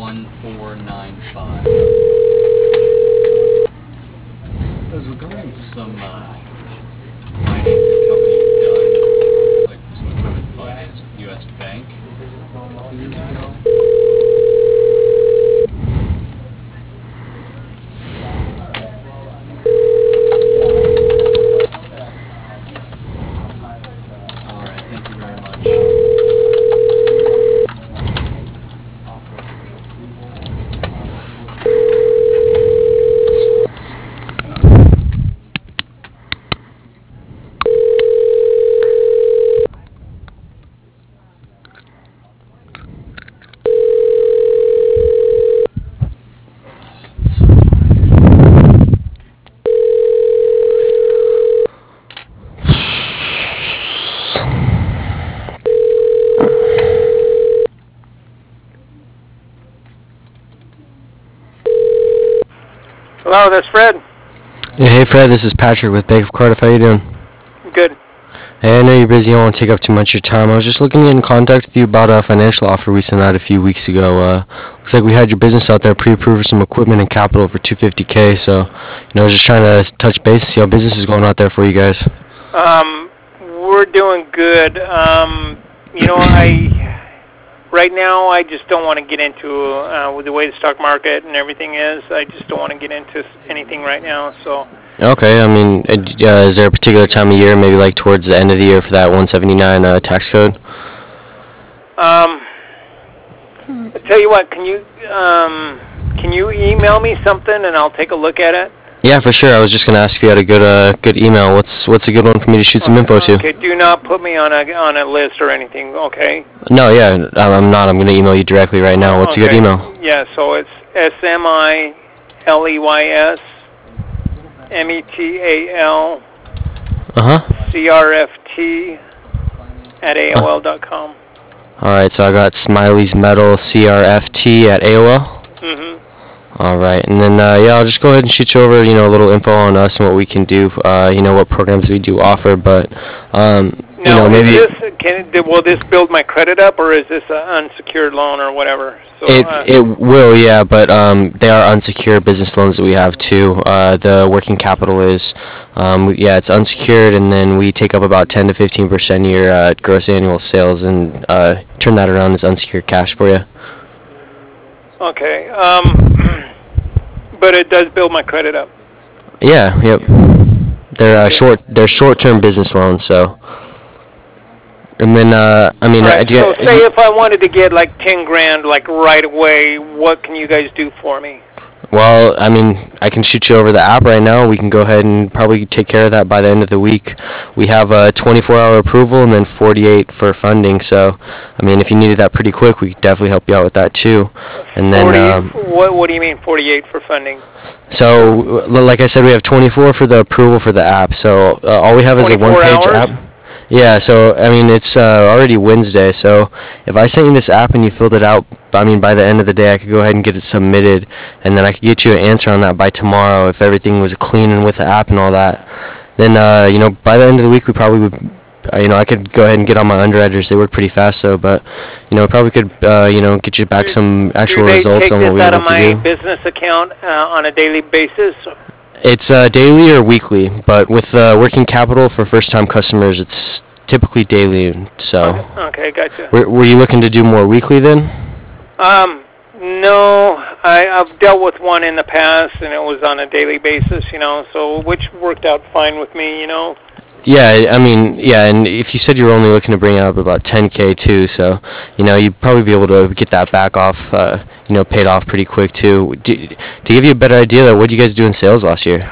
1495. I was regarding some financing company done, like some equipment finance with U.S. Bank a couple years ago. All right, thank you very much. Hello, that's Fred. Yeah, hey Fred, this is Patrick with Bank of Cardiff. How you doing? Good. Hey, I know you're busy. I don't want to take up too much of your time. I was just looking to get in contact with you about a financial offer we sent out a few weeks ago. Looks like we had your business out there pre-approved for some equipment and capital for $250K. So, I was just trying to touch base and see how business is going out there for you guys. We're doing good. Right now I just don't want to get into with the way the stock market and everything is. I just don't want to get into anything right now. So. Okay, I mean, is there a particular time of year, maybe like towards the end of the year for that 179 tax code? I tell you what, can you email me something and I'll take a look at it? Yeah, for sure. I was just going to ask if you had a good email. What's a good one for me to shoot some info to? Okay, do not put me on a list or anything, okay? No, yeah, I'm not. I'm going to email you directly right now. What's a good email? Yeah, so it's SMILEYSMETAL CRFT at AOL.com. All right, so I got Smiley's Metal CRFT at AOL. Mm-hmm. All right, and then I'll just go ahead and shoot you over, a little info on us and what we can do, what programs we do offer. But now, maybe will this build my credit up, or is this an unsecured loan or whatever? So, it will, yeah, but they are unsecured business loans that we have too. The working capital is, it's unsecured, and then we take up about 10 to 15% of your gross annual sales and turn that around as unsecured cash for you. Okay, but it does build my credit up. Yeah, yep. They're short-term business loans, so. And then right, so say if I wanted to get like 10 grand like right away, what can you guys do for me? Well, I can shoot you over the app right now. We can go ahead and probably take care of that by the end of the week. We have a 24-hour approval and then 48 for funding. So, if you needed that pretty quick, we could definitely help you out with that too. And then, what do you mean 48 for funding? So, like I said, we have 24 for the approval for the app. So all we have is a one-page app. Yeah, so, it's already Wednesday, so if I sent you this app and you filled it out, by the end of the day, I could go ahead and get it submitted, and then I could get you an answer on that by tomorrow if everything was clean and with the app and all that. Then, by the end of the week, we probably would, I could go ahead and get on my underwriters. They work pretty fast, though, but, probably could, get you back some actual results on what we were able to do. Do they take this out of my business account on a daily basis? It's daily or weekly, but with working capital for first-time customers, it's typically daily. So. Okay, gotcha. Were you looking to do more weekly then? No, I've dealt with one in the past, and it was on a daily basis, so which worked out fine with me, Yeah, and if you said you were only looking to bring up about 10K too, so, you'd probably be able to get that back off, paid off pretty quick too. To give you a better idea, what did you guys do in sales last year?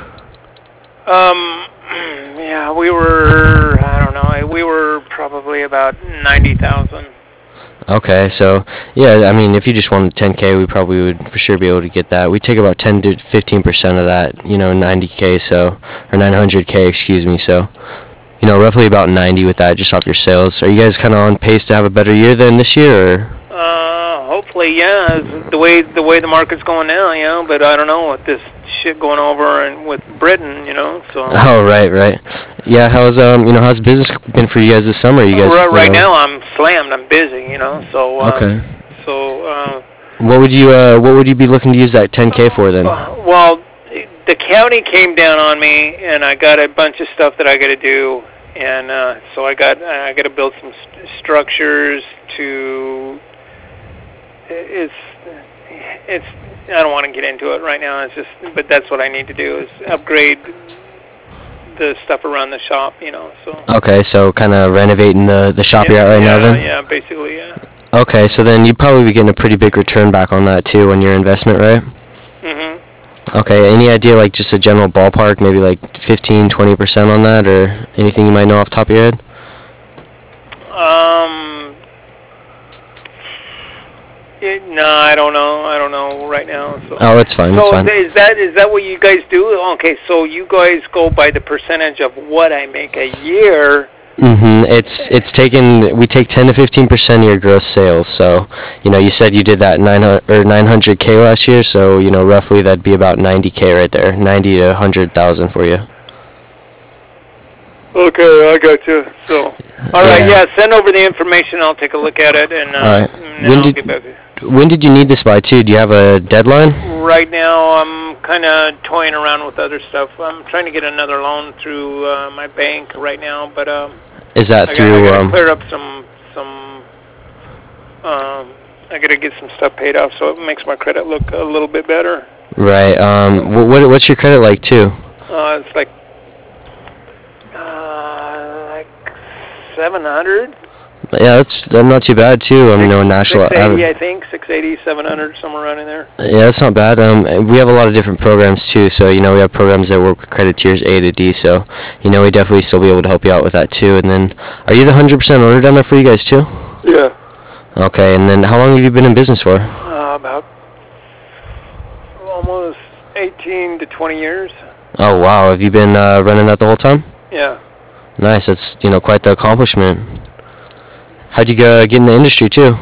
Yeah, we were probably about 90,000. Okay, so, yeah, if you just wanted 10K, we probably would for sure be able to get that. We take about 10 to 15% of that, 90K, so, or 900K, excuse me, so, roughly about 90 with that, just off your sales. Are you guys kind of on pace to have a better year than this year, or? Hopefully, yeah, the way the market's going now, but I don't know with this shit going over and with Britain, so. Oh, right. Yeah, how's business been for you guys this summer? You guys right now I'm slammed. I'm busy, so. Okay. So What would you be looking to use that 10K for then? Well, the county came down on me, and I got a bunch of stuff that I got to do, and so I got to build some structures to. It's I don't want to get into it right now. But that's what I need to do is upgrade the stuff around the shop, So. Okay, so kind of renovating the shop you're at right now then? Yeah, basically, yeah. Okay, so then you'd probably be getting a pretty big return back on that too on your investment, right? Mhm. Okay, any idea, like just a general ballpark, maybe like 15-20% on that, or anything you might know off the top of your head? No, I don't know. I don't know right now. So. Oh, it's fine. It's fine. Is that what you guys do? Okay, so you guys go by the percentage of what I make a year. Mhm. We take 10 to 15% of your gross sales. So, you said you did that 900K last year. So, roughly that'd be about 90K right there, 90 to 100,000 for you. Okay, I got you. So, all right, yeah. Send over the information. I'll take a look at it, and all right. I'll get back to you. When did you need this by, too? Do you have a deadline? Right now, I'm kind of toying around with other stuff. I'm trying to get another loan through my bank right now, but is that through? I gotta clear up some. I gotta get some stuff paid off, so it makes my credit look a little bit better. Right. What's your credit like, too? It's like 700. Yeah, that's not too bad too. I mean, national. 680, I think 680, 700, somewhere around in there. Yeah, that's not bad. We have a lot of different programs too. So we have programs that work with credit tiers A to D. So we definitely still be able to help you out with that too. And then, are you the 100% owner down there for you guys too? Yeah. Okay. And then, how long have you been in business for? About almost 18 to 20 years. Oh wow! Have you been running that the whole time? Yeah. Nice. That's quite the accomplishment. How'd you get in the industry too?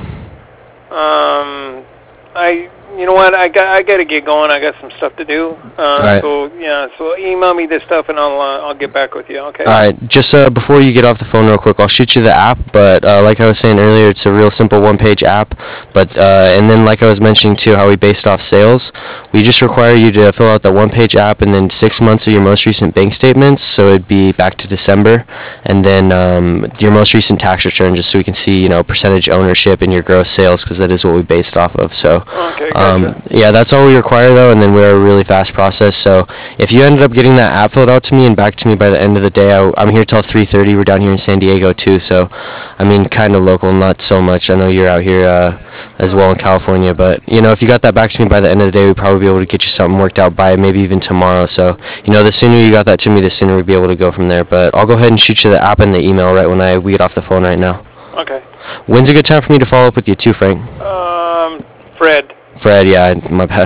You know what? I got to get going. I got some stuff to do. Right. So email me this stuff and I'll get back with you. Okay. All right. Just before you get off the phone, real quick, I'll shoot you the app. But like I was saying earlier, it's a real simple one-page app. But and then like I was mentioning too, how we based off sales, we just require you to fill out the one-page app and then 6 months of your most recent bank statements. So it'd be back to December, and then your most recent tax return, just so we can see percentage ownership in your gross sales, because that is what we based off of. So. Okay. Gotcha. Yeah, that's all we require though, and then we're a really fast process. So if you ended up getting that app filled out to me and back to me by the end of the day, I'm here till 3:30. We're down here in San Diego too, so I mean kind of local, not so much. I know you're out here as well in California, but if you got that back to me by the end of the day, we'd probably be able to get you something worked out by maybe even tomorrow. So the sooner you got that to me, the sooner we'd be able to go from there. But I'll go ahead and shoot you the app and the email right when we get off the phone right now. Okay. When's a good time for me to follow up with you too, Frank? Fred, yeah, my bad.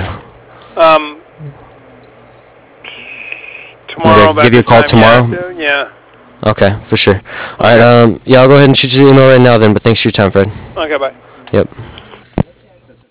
Tomorrow. Okay, give you a call tomorrow? Yeah. Okay, for sure. All right, yeah, I'll go ahead and shoot you the email right now then, but thanks for your time, Fred. Okay, bye. Yep.